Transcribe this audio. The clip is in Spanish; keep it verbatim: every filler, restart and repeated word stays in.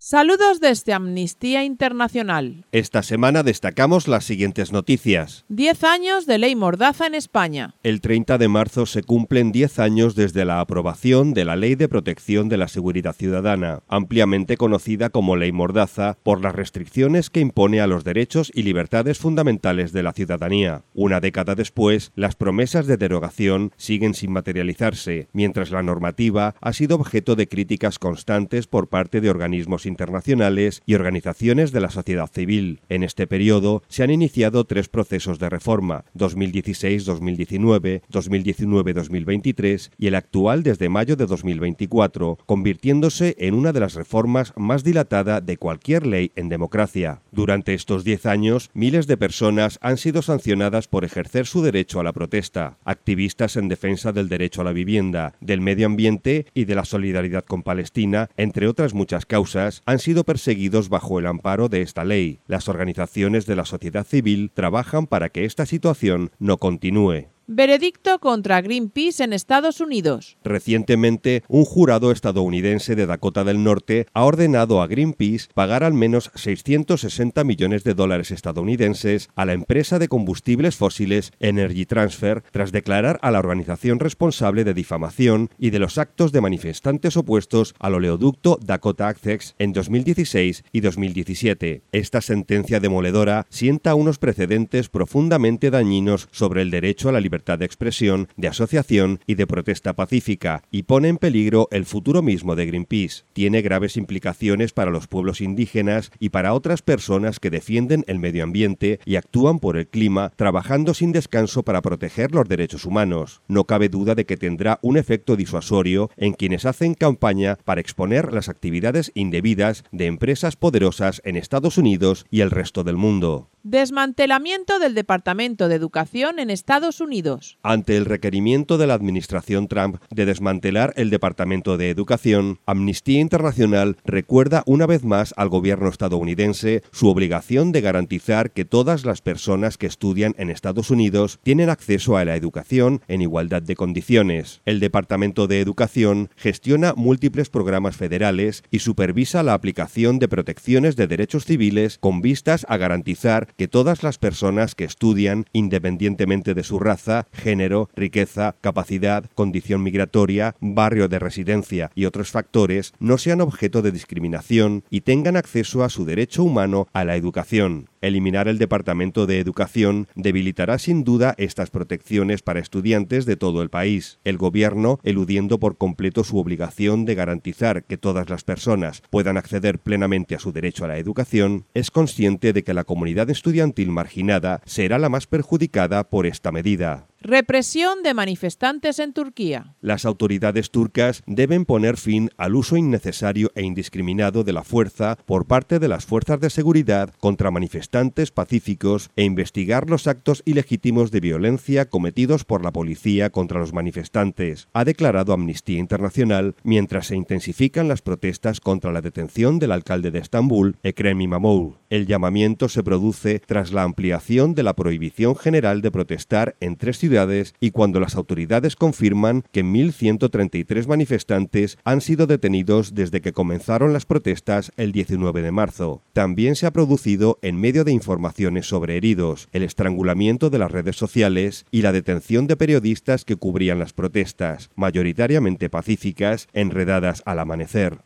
Saludos desde Amnistía Internacional. Esta semana destacamos las siguientes noticias. Diez años de Ley Mordaza en España. El treinta de marzo se cumplen diez años desde la aprobación de la Ley de Protección de la Seguridad Ciudadana, ampliamente conocida como Ley Mordaza por las restricciones que impone a los derechos y libertades fundamentales de la ciudadanía. Una década después, las promesas de derogación siguen sin materializarse, mientras la normativa ha sido objeto de críticas constantes por parte de organismos internacionales y organizaciones de la sociedad civil. En este periodo se han iniciado tres procesos de reforma, dos mil dieciséis dos mil diecinueve, dos mil diecinueve dos mil veintitrés y el actual desde mayo de dos mil veinticuatro, convirtiéndose en una de las reformas más dilatada de cualquier ley en democracia. Durante estos diez años, miles de personas han sido sancionadas por ejercer su derecho a la protesta. Activistas en defensa del derecho a la vivienda, del medio ambiente y de la solidaridad con Palestina, entre otras muchas causas, han sido perseguidos bajo el amparo de esta ley. Las organizaciones de la sociedad civil trabajan para que esta situación no continúe. Veredicto contra Greenpeace en Estados Unidos. Recientemente, un jurado estadounidense de Dakota del Norte ha ordenado a Greenpeace pagar al menos seiscientos sesenta millones de dólares estadounidenses a la empresa de combustibles fósiles Energy Transfer tras declarar a la organización responsable de difamación y de los actos de manifestantes opuestos al oleoducto Dakota Access en dos mil dieciséis y dos mil diecisiete. Esta sentencia demoledora sienta unos precedentes profundamente dañinos sobre el derecho a la libertad de expresión, de asociación y de protesta pacífica, y pone en peligro el futuro mismo de Greenpeace. Tiene graves implicaciones para los pueblos indígenas y para otras personas que defienden el medio ambiente y actúan por el clima, trabajando sin descanso para proteger los derechos humanos. No cabe duda de que tendrá un efecto disuasorio en quienes hacen campaña para exponer las actividades indebidas de empresas poderosas en Estados Unidos y el resto del mundo. Desmantelamiento del Departamento de Educación en Estados Unidos. Ante el requerimiento de la administración Trump de desmantelar el Departamento de Educación, Amnistía Internacional recuerda una vez más al gobierno estadounidense su obligación de garantizar que todas las personas que estudian en Estados Unidos tienen acceso a la educación en igualdad de condiciones. El Departamento de Educación gestiona múltiples programas federales y supervisa la aplicación de protecciones de derechos civiles con vistas a garantizar que todas las personas que estudian, independientemente de su raza, género, riqueza, capacidad, condición migratoria, barrio de residencia y otros factores, no sean objeto de discriminación y tengan acceso a su derecho humano a la educación. Eliminar el Departamento de Educación debilitará sin duda estas protecciones para estudiantes de todo el país. El gobierno, eludiendo por completo su obligación de garantizar que todas las personas puedan acceder plenamente a su derecho a la educación, es consciente de que la comunidad estudiantil marginada será la más perjudicada por esta medida. Represión de manifestantes en Turquía. Las autoridades turcas deben poner fin al uso innecesario e indiscriminado de la fuerza por parte de las fuerzas de seguridad contra manifestantes pacíficos e investigar los actos ilegítimos de violencia cometidos por la policía contra los manifestantes, ha declarado Amnistía Internacional mientras se intensifican las protestas contra la detención del alcalde de Estambul, Ekrem İmamoğlu. El llamamiento se produce tras la ampliación de la prohibición general de protestar en tres ciudades y cuando las autoridades confirman que mil ciento treinta y tres manifestantes han sido detenidos desde que comenzaron las protestas el diecinueve de marzo. También se ha producido en medio de informaciones sobre heridos, el estrangulamiento de las redes sociales y la detención de periodistas que cubrían las protestas, mayoritariamente pacíficas, enredadas al amanecer.